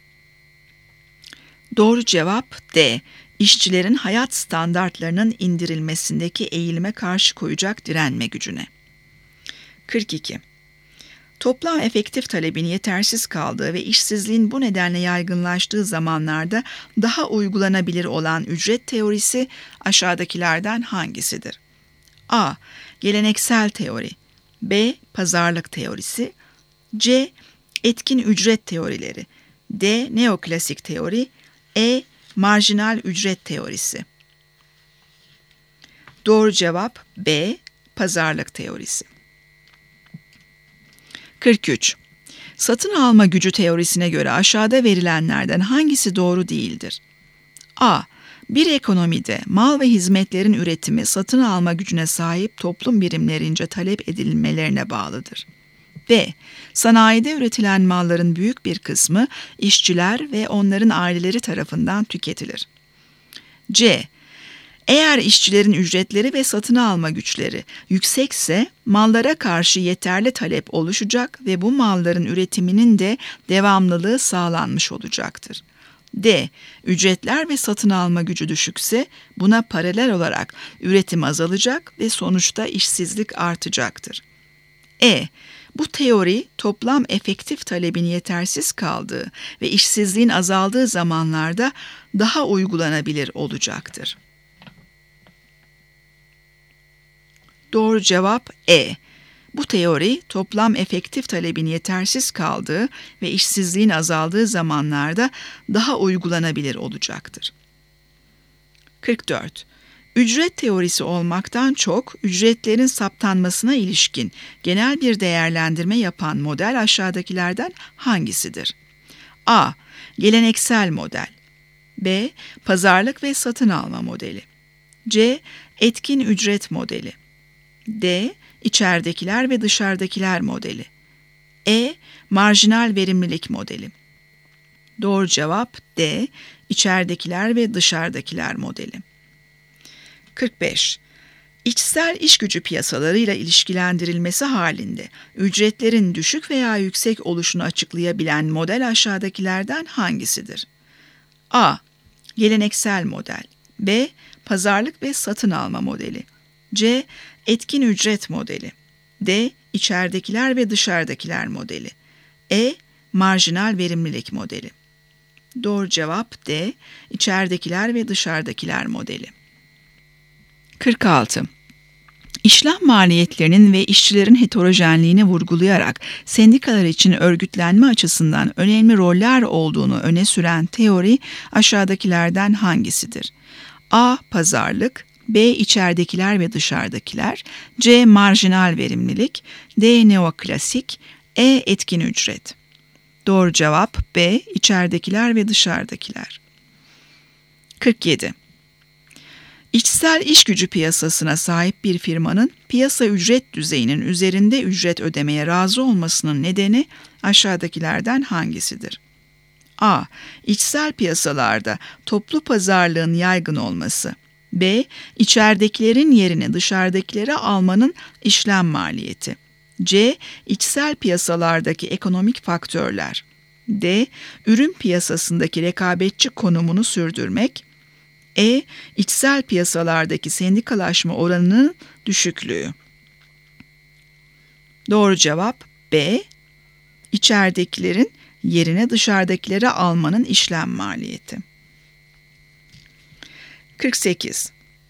Doğru cevap D. İşçilerin hayat standartlarının indirilmesindeki eğilime karşı koyacak direnme gücüne. 42. Toplam efektif talebin yetersiz kaldığı ve işsizliğin bu nedenle yaygınlaştığı zamanlarda daha uygulanabilir olan ücret teorisi aşağıdakilerden hangisidir? A. Geleneksel teori. B. Pazarlık teorisi. C. Etkin ücret teorileri. D. Neoklasik teori. E. Marjinal ücret teorisi. Doğru cevap B. Pazarlık teorisi. 43. Satın alma gücü teorisine göre aşağıda verilenlerden hangisi doğru değildir? A. Bir ekonomide mal ve hizmetlerin üretimi satın alma gücüne sahip toplum birimlerince talep edilmelerine bağlıdır. B. Sanayide üretilen malların büyük bir kısmı işçiler ve onların aileleri tarafından tüketilir. C. Eğer işçilerin ücretleri ve satın alma güçleri yüksekse mallara karşı yeterli talep oluşacak ve bu malların üretiminin de devamlılığı sağlanmış olacaktır. D. Ücretler ve satın alma gücü düşükse buna paralel olarak üretim azalacak ve sonuçta işsizlik artacaktır. E. Bu teori toplam efektif talebin yetersiz kaldığı ve işsizliğin azaldığı zamanlarda daha uygulanabilir olacaktır. Doğru cevap E. Bu teori toplam efektif talebin yetersiz kaldığı ve işsizliğin azaldığı zamanlarda daha uygulanabilir olacaktır. 44. Ücret teorisi olmaktan çok ücretlerin saptanmasına ilişkin genel bir değerlendirme yapan model aşağıdakilerden hangisidir? A. Geleneksel model. B. Pazarlık ve satın alma modeli. C. Etkin ücret modeli. D. İçeridekiler ve dışarıdakiler modeli. E. Marjinal verimlilik modeli. Doğru cevap D. İçeridekiler ve dışarıdakiler modeli. 45. İçsel işgücü piyasalarıyla ilişkilendirilmesi halinde ücretlerin düşük veya yüksek oluşunu açıklayabilen model aşağıdakilerden hangisidir? A. Geleneksel model. B. Pazarlık ve satın alma modeli. C. Etkin ücret modeli. D. İçeridekiler ve dışarıdakiler modeli. E. Marjinal verimlilik modeli. Doğru cevap D. İçeridekiler ve dışarıdakiler modeli. 46. İşlem maliyetlerinin ve işçilerin heterojenliğini vurgulayarak sendikalar için örgütlenme açısından önemli roller olduğunu öne süren teori aşağıdakilerden hangisidir? A. Pazarlık. B. İçeridekiler ve dışarıdakiler. C. Marjinal verimlilik. D. Neoklasik. E. Etkin ücret. Doğru cevap B. İçeridekiler ve dışarıdakiler. 47. İçsel işgücü piyasasına sahip bir firmanın piyasa ücret düzeyinin üzerinde ücret ödemeye razı olmasının nedeni aşağıdakilerden hangisidir? A. İçsel piyasalarda toplu pazarlığın yaygın olması. B. İçeridekilerin yerine dışarıdakileri almanın işlem maliyeti. C. İçsel piyasalardaki ekonomik faktörler. D. Ürün piyasasındaki rekabetçi konumunu sürdürmek. E. İçsel piyasalardaki sendikalaşma oranının düşüklüğü. Doğru cevap B. İçeridekilerin yerine dışarıdakileri almanın işlem maliyeti. 48.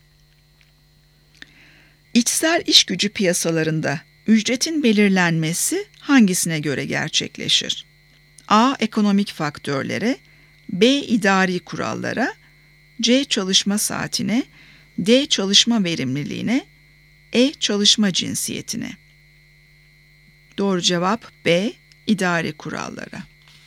İçsel işgücü piyasalarında ücretin belirlenmesi hangisine göre gerçekleşir? A. Ekonomik faktörlere. B. İdari kurallara. C. Çalışma saatine. D. Çalışma verimliliğine. E. Çalışma cinsiyetine. Doğru cevap B. İdari kurallara.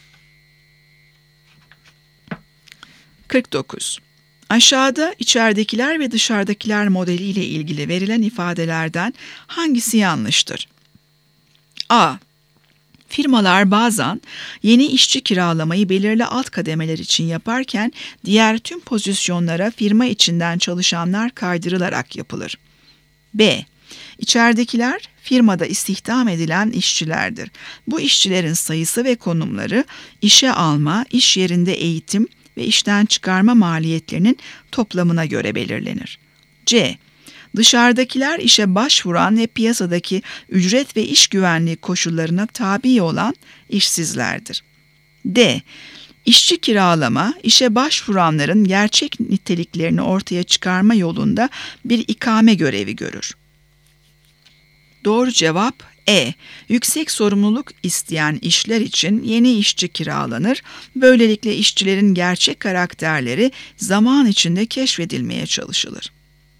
49. Aşağıda içeridekiler ve dışarıdakiler modeli ile ilgili verilen ifadelerden hangisi yanlıştır? A. Firmalar bazen yeni işçi kiralamayı belirli alt kademeler için yaparken diğer tüm pozisyonlara firma içinden çalışanlar kaydırılarak yapılır. B. İçeridekiler firmada istihdam edilen işçilerdir. Bu işçilerin sayısı ve konumları işe alma, iş yerinde eğitim ve işten çıkarma maliyetlerinin toplamına göre belirlenir. C. Dışarıdakiler işe başvuran ve piyasadaki ücret ve iş güvenliği koşullarına tabi olan işsizlerdir. D. İşçi kiralama, işe başvuranların gerçek niteliklerini ortaya çıkarma yolunda bir ikame görevi görür. Doğru cevap E. Yüksek sorumluluk isteyen işler için yeni işçi kiralanır. Böylelikle işçilerin gerçek karakterleri zaman içinde keşfedilmeye çalışılır.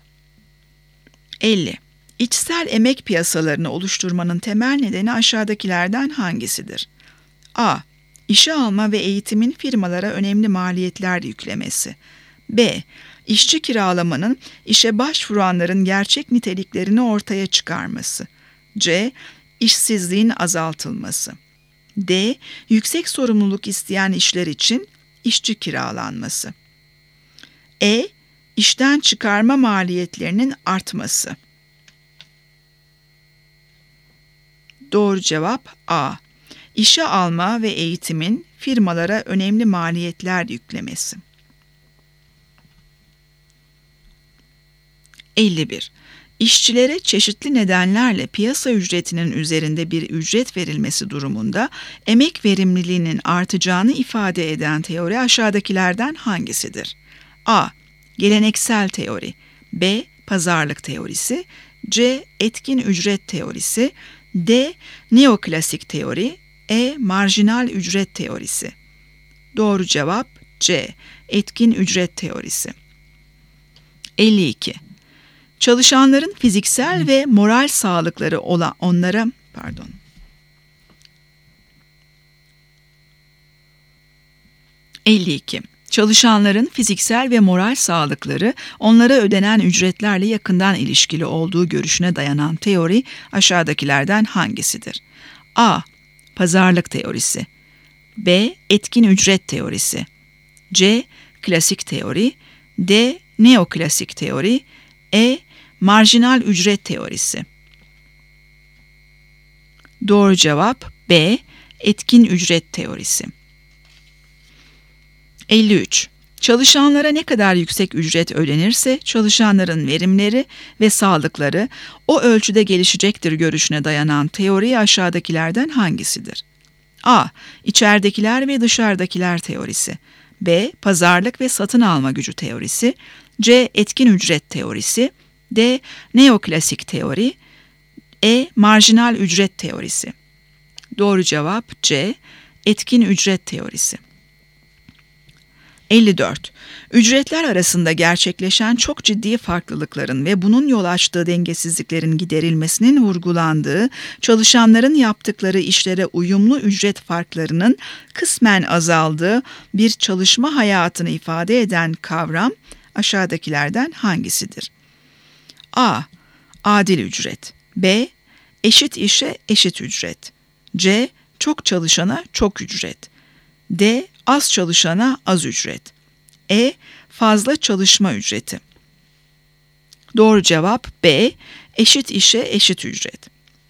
50. İçsel emek piyasalarını oluşturmanın temel nedeni aşağıdakilerden hangisidir? A. İşe alma ve eğitimin firmalara önemli maliyetler yüklemesi. B. İşçi kiralamanın işe başvuranların gerçek niteliklerini ortaya çıkarması. C. İşsizliğin azaltılması. D. Yüksek sorumluluk isteyen işler için işçi kiralanması. E. İşten çıkarma maliyetlerinin artması. Doğru cevap A. İşe alma ve eğitimin firmalara önemli maliyetler yüklemesi. 51. İşçilere çeşitli nedenlerle piyasa ücretinin üzerinde bir ücret verilmesi durumunda emek verimliliğinin artacağını ifade eden teori aşağıdakilerden hangisidir? A. Geleneksel teori. B. Pazarlık teorisi. C. Etkin ücret teorisi, D. Neoklasik teori, E. Marjinal ücret teorisi. Doğru cevap C. Etkin ücret teorisi. 52. Çalışanların fiziksel ve moral sağlıkları olan onlara, pardon. 52. Çalışanların fiziksel ve moral sağlıkları onlara ödenen ücretlerle yakından ilişkili olduğu görüşüne dayanan teori aşağıdakilerden hangisidir? A. Pazarlık teorisi, B. Etkin ücret teorisi, C. Klasik teori, D. Neoklasik teori, E. Marjinal ücret teorisi. Doğru cevap B. Etkin ücret teorisi. 53. Çalışanlara ne kadar yüksek ücret ödenirse çalışanların verimleri ve sağlıkları o ölçüde gelişecektir görüşüne dayanan teori aşağıdakilerden hangisidir? A. İçeridekiler ve dışarıdakiler teorisi, B. Pazarlık ve satın alma gücü teorisi, C. Etkin ücret teorisi, D. Neoklasik teori, E. Marjinal ücret teorisi. Doğru cevap C. Etkin ücret teorisi. 54. Ücretler arasında gerçekleşen çok ciddi farklılıkların ve bunun yol açtığı dengesizliklerin giderilmesinin vurgulandığı, çalışanların yaptıkları işlere uyumlu ücret farklarının kısmen azaldığı bir çalışma hayatını ifade eden kavram aşağıdakilerden hangisidir? A. Adil ücret, B. Eşit işe eşit ücret, C. Çok çalışana çok ücret, D. Az çalışana az ücret, E. Fazla çalışma ücreti. Doğru cevap B. Eşit işe eşit ücret.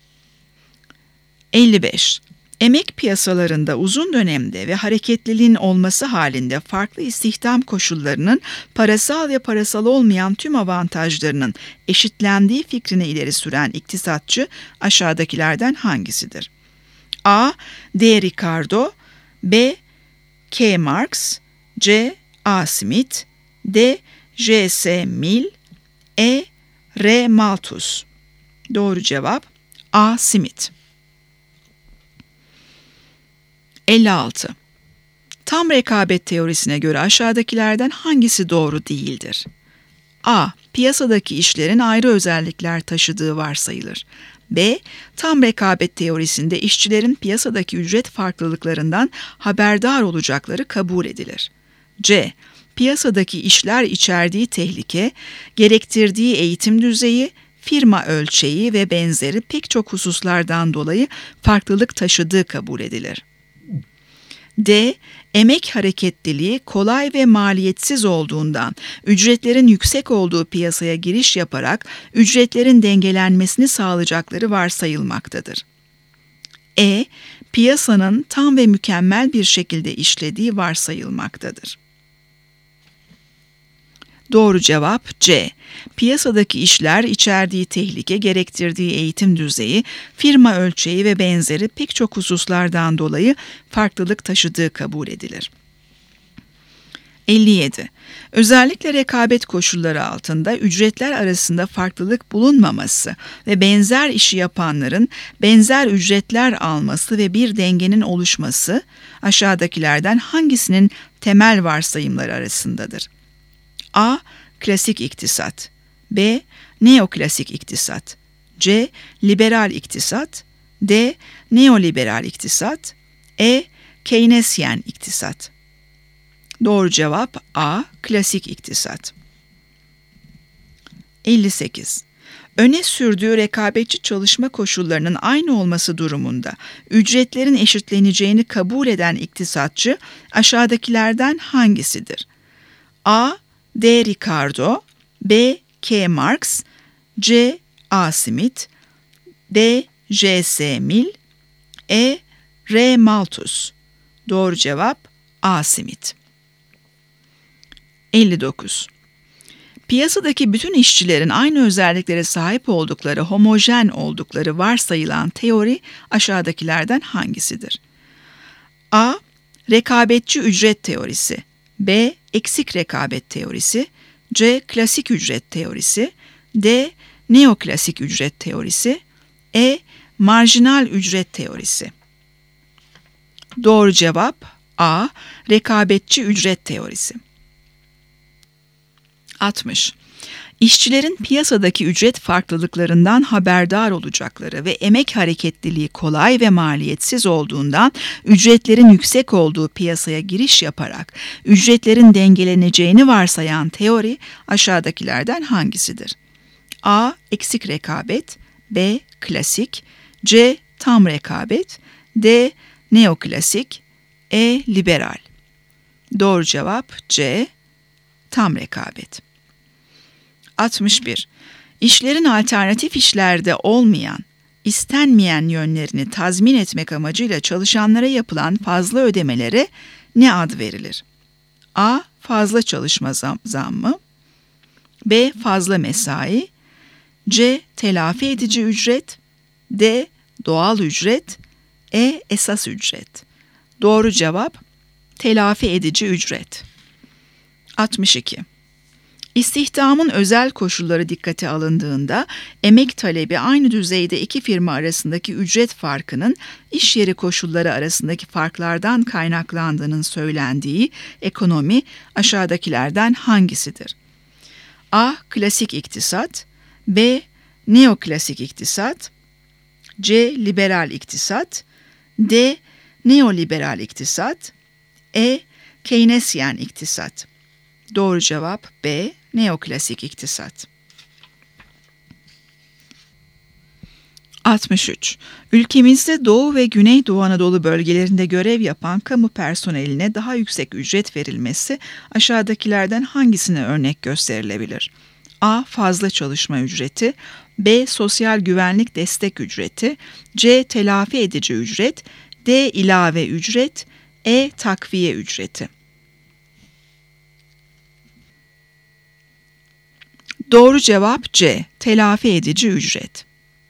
55. Emek piyasalarında uzun dönemde ve hareketliliğin olması halinde farklı istihdam koşullarının parasal ve parasal olmayan tüm avantajlarının eşitlendiği fikrini ileri süren iktisatçı aşağıdakilerden hangisidir? A. D. Ricardo, B. K. Marx, C. A. Smith, D. J. S. Mill, E. R. Malthus. Doğru cevap A. Smith. 56. Tam rekabet teorisine göre aşağıdakilerden hangisi doğru değildir? A. Piyasadaki işlerin ayrı özellikler taşıdığı varsayılır. B. Tam rekabet teorisinde işçilerin piyasadaki ücret farklılıklarından haberdar olacakları kabul edilir. C. Piyasadaki işler içerdiği tehlike, gerektirdiği eğitim düzeyi, firma ölçeği ve benzeri pek çok hususlardan dolayı farklılık taşıdığı kabul edilir. D. Emek hareketliliği kolay ve maliyetsiz olduğundan ücretlerin yüksek olduğu piyasaya giriş yaparak ücretlerin dengelenmesini sağlayacakları varsayılmaktadır. E. Piyasanın tam ve mükemmel bir şekilde işlediği varsayılmaktadır. Doğru cevap C. Piyasadaki işler içerdiği tehlike, gerektirdiği eğitim düzeyi, firma ölçeği ve benzeri pek çok hususlardan dolayı farklılık taşıdığı kabul edilir. 57. Özellikle rekabet koşulları altında ücretler arasında farklılık bulunmaması ve benzer işi yapanların benzer ücretler alması ve bir dengenin oluşması aşağıdakilerden hangisinin temel varsayımları arasındadır? A. Klasik iktisat, B. Neoklasik iktisat, C. Liberal iktisat, D. Neoliberal iktisat, E. Keynesyen iktisat. Doğru cevap A. Klasik iktisat. 58. Öne sürdüğü rekabetçi çalışma koşullarının aynı olması durumunda ücretlerin eşitleneceğini kabul eden iktisatçı aşağıdakilerden hangisidir? A. D. Ricardo, B. K. Marx, C. A. Smith, D. J. S. Mill, E. R. Malthus. Doğru cevap A. Smith. 59. Piyasadaki bütün işçilerin aynı özelliklere sahip oldukları, homojen oldukları varsayılan teori aşağıdakilerden hangisidir? A. Rekabetçi ücret teorisi, B. Eksik rekabet teorisi, C. Klasik ücret teorisi, D. neoklasik ücret teorisi, marjinal ücret teorisi. Doğru cevap A. Rekabetçi ücret teorisi. 60. İşçilerin piyasadaki ücret farklılıklarından haberdar olacakları ve emek hareketliliği kolay ve maliyetsiz olduğundan ücretlerin yüksek olduğu piyasaya giriş yaparak ücretlerin dengeleneceğini varsayan teori aşağıdakilerden hangisidir? A. Eksik rekabet, B. Klasik, C. Tam rekabet, D. Neoklasik, E. Liberal. Doğru cevap C. Tam rekabet. 61. İşlerin alternatif işlerde olmayan, istenmeyen yönlerini tazmin etmek amacıyla çalışanlara yapılan fazla ödemelere ne ad verilir? A. Fazla çalışma zammı, B. Fazla mesai, C. Telafi edici ücret, D. Doğal ücret, E. Esas ücret. Doğru cevap telafi edici ücret. 62. İstihdamın özel koşulları dikkate alındığında emek talebi aynı düzeyde iki firma arasındaki ücret farkının iş yeri koşulları arasındaki farklardan kaynaklandığının söylendiği ekonomi aşağıdakilerden hangisidir? A. Klasik iktisat, B. Neoklasik iktisat, C. Liberal iktisat, D. Neoliberal iktisat, E. Keynesyen iktisat. Doğru cevap B. Neoklasik iktisat. 63. Ülkemizde Doğu ve Güneydoğu Anadolu bölgelerinde görev yapan kamu personeline daha yüksek ücret verilmesi aşağıdakilerden hangisine örnek gösterilebilir? A. Fazla çalışma ücreti, B. Sosyal güvenlik destek ücreti, C. Telafi edici ücret, D. İlave ücret, E. Takviye ücreti. Doğru cevap C. Telafi edici ücret.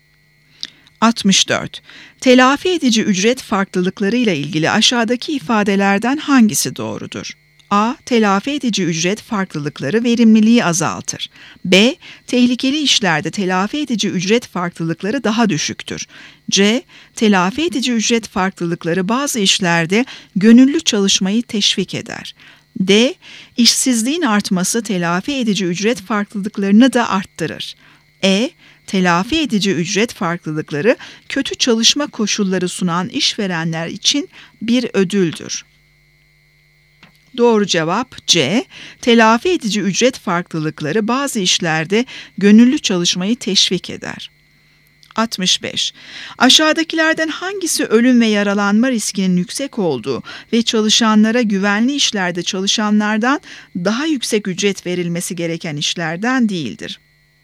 64. Telafi edici ücret farklılıklarıyla ilgili aşağıdaki ifadelerden hangisi doğrudur? A. Telafi edici ücret farklılıkları verimliliği azaltır. B. Tehlikeli işlerde telafi edici ücret farklılıkları daha düşüktür. C. Telafi edici ücret farklılıkları bazı işlerde gönüllü çalışmayı teşvik eder. D. İşsizliğin artması telafi edici ücret farklılıklarını da arttırır. E. Telafi edici ücret farklılıkları kötü çalışma koşulları sunan işverenler için bir ödüldür. Doğru cevap C. Telafi edici ücret farklılıkları bazı işlerde gönüllü çalışmayı teşvik eder. 65. Aşağıdakilerden hangisi ölüm ve yaralanma riskinin yüksek olduğu ve çalışanlara güvenli işlerde çalışanlardan daha yüksek ücret verilmesi gereken işlerden değildir?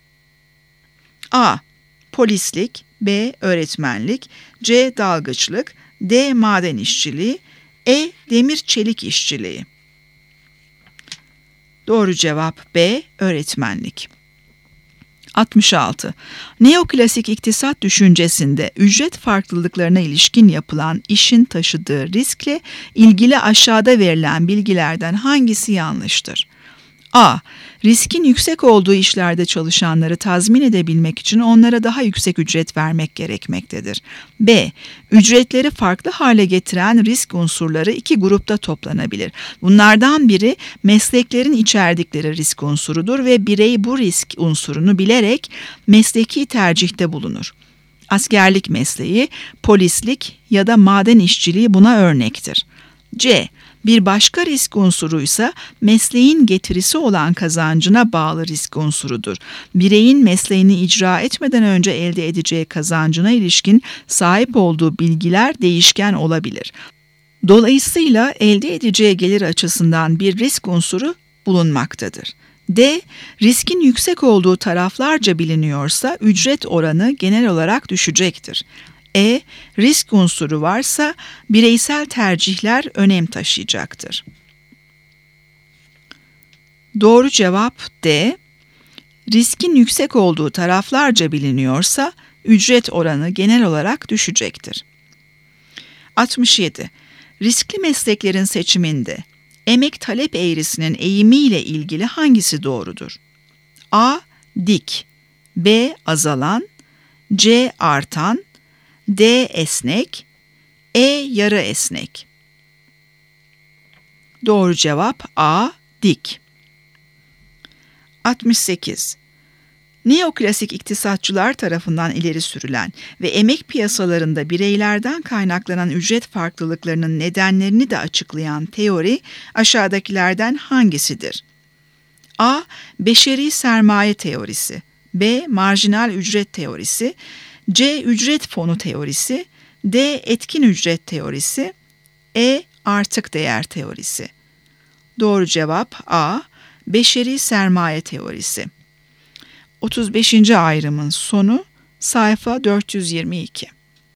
A. Polislik, B. Öğretmenlik, C. Dalgıçlık, D. Maden işçiliği, E. Demir çelik işçiliği. Doğru cevap B. Öğretmenlik. 66. Neoklasik iktisat düşüncesinde ücret farklılıklarına ilişkin yapılan işin taşıdığı riskle ilgili aşağıda verilen bilgilerden hangisi yanlıştır? A. Riskin yüksek olduğu işlerde çalışanları tazmin edebilmek için onlara daha yüksek ücret vermek gerekmektedir. B. Ücretleri farklı hale getiren risk unsurları iki grupta toplanabilir. Bunlardan biri mesleklerin içerdikleri risk unsurudur ve birey bu risk unsurunu bilerek mesleki tercihte bulunur. Askerlik mesleği, polislik ya da maden işçiliği buna örnektir. C. Bir başka risk unsuruysa mesleğin getirisi olan kazancına bağlı risk unsurudur. Bireyin mesleğini icra etmeden önce elde edeceği kazancına ilişkin sahip olduğu bilgiler değişken olabilir. Dolayısıyla elde edeceği gelir açısından bir risk unsuru bulunmaktadır. D. Riskin yüksek olduğu taraflarca biliniyorsa ücret oranı genel olarak düşecektir. E. Risk unsuru varsa bireysel tercihler önem taşıyacaktır. Doğru cevap D. Riskin yüksek olduğu taraflarca biliniyorsa ücret oranı genel olarak düşecektir. 67. Riskli mesleklerin seçiminde emek talep eğrisinin eğimiyle ilgili hangisi doğrudur? A. Dik, B. Azalan, C. Artan, D. Esnek, E. Yarı esnek. Doğru cevap A. Dik. 68. Neoklasik iktisatçılar tarafından ileri sürülen ve emek piyasalarında bireylerden kaynaklanan ücret farklılıklarının nedenlerini de açıklayan teori aşağıdakilerden hangisidir? A. Beşeri sermaye teorisi, B. Marjinal ücret teorisi, C. Ücret fonu teorisi, D. Etkin ücret teorisi, E. Artık değer teorisi. Doğru cevap A. Beşeri sermaye teorisi. 35. ayrımın sonu sayfa 422.